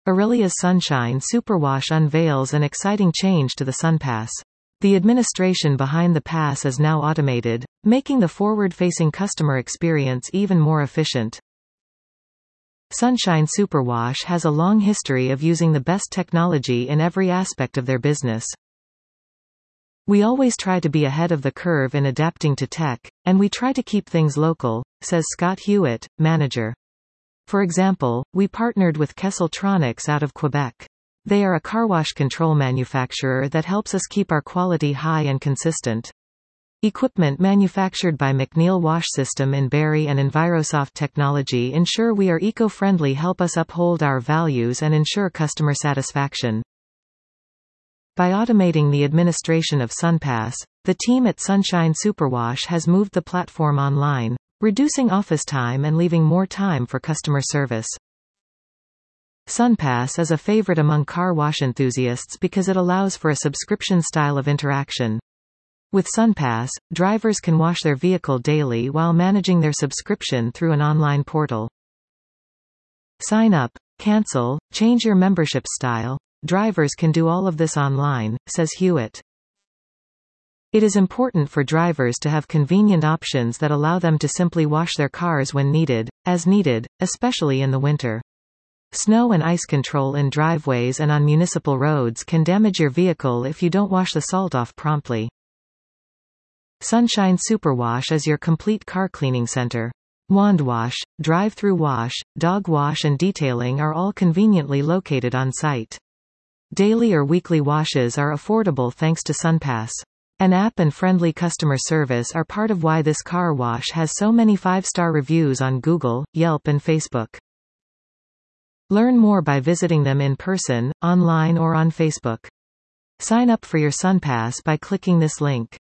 Aurelia's Sunshine Superwash unveils an exciting change to the SunPass. The administration behind the pass is now automated, making the forward-facing customer experience even more efficient. Sunshine Superwash has a long history of using the best technology in every aspect of their business. We always try to be ahead of the curve in adapting to tech, and we try to keep things local, says Scott Hewitt, manager. For example, we partnered with Kesseltronics out of Quebec. They are a car wash control manufacturer that helps us keep our quality high and consistent. Equipment manufactured by McNeil Wash System in Barrie and Envirosoft Technology ensure we are eco-friendly, help us uphold our values and ensure customer satisfaction. By automating the administration of SunPass, the team at Sunshine Superwash has moved the platform online, reducing office time and leaving more time for customer service. SunPass is a favorite among car wash enthusiasts because it allows for a subscription style of interaction. With SunPass, drivers can wash their vehicle daily while managing their subscription through an online portal. Sign up, cancel, change your membership style. Drivers can do all of this online, says Hewitt. It is important for drivers to have convenient options that allow them to simply wash their cars when needed, as needed, especially in the winter. Snow and ice control in driveways and on municipal roads can damage your vehicle if you don't wash the salt off promptly. Sunshine Superwash is your complete car cleaning center. Wand wash, drive-through wash, dog wash and detailing are all conveniently located on site. Daily or weekly washes are affordable thanks to SunPass. An app and friendly customer service are part of why this car wash has so many 5-star reviews on Google, Yelp and Facebook. Learn more by visiting them in person, online or on Facebook. Sign up for your SunPass by clicking this link.